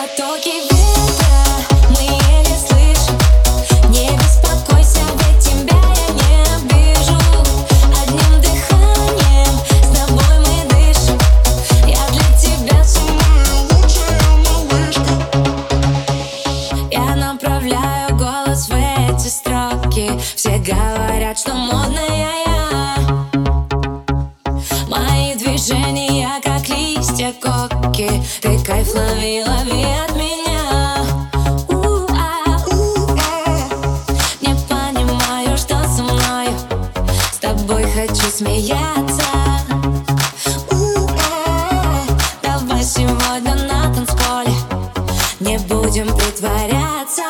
Потоки ветра мы еле слышим. Не беспокойся, ведь тебя я не обижу. Одним дыханием с тобой мы дышим. Я для тебя самая лучшая малышка. Я направляю голос в эти строки. Все говорят, что модная я. Мои движения как листья коки. Ты кайф лови, лови от меня. Не понимаю, что со мною. С тобой хочу смеяться. Давай сегодня на танцполе не будем притворяться.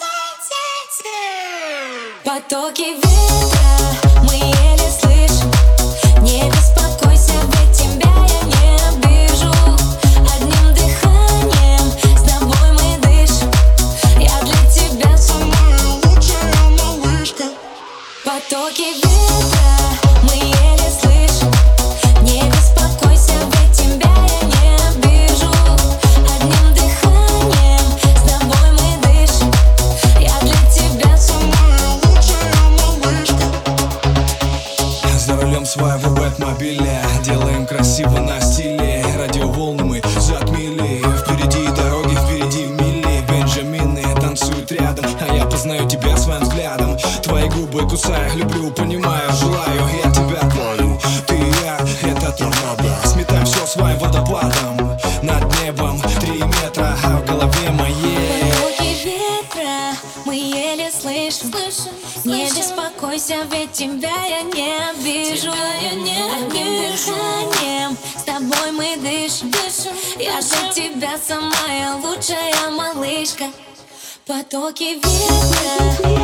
Потоки ветра мы еле слышим. Не беспокойся, ведь тебя я не обижу. Одним дыханием с тобой мы дышим. Я для тебя самая лучшая малышка. Потоки ветра мы еле слышим. Не беспокойся, ведь тебя я не обижу. Одним дыханием с тобой мы дышим. Я для тебя самая лучшая малышка. За рулем своего бэтмобиля делаем красиво на стиле. Радиоволны мы затмили. Впереди дороги, впереди мили. Бенджамины танцуют рядом, а я познаю тебя своим взглядом. Твои губы кусаю, люблю, понимаю, желаю. Я тебя творю, ты и я, это торнадо. Сметай все своим водопадом. Над небом 3 метра, а в голове моей Потоки ветра мы еле слышим. Не беспокойся, ведь тебя я не обижу. Одним дыханием с тобой мы дышим. Я для тебя самая лучшая малышка. Потоки ветра.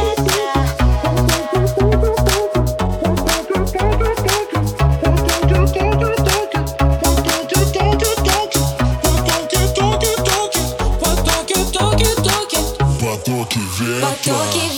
Потоки ветра.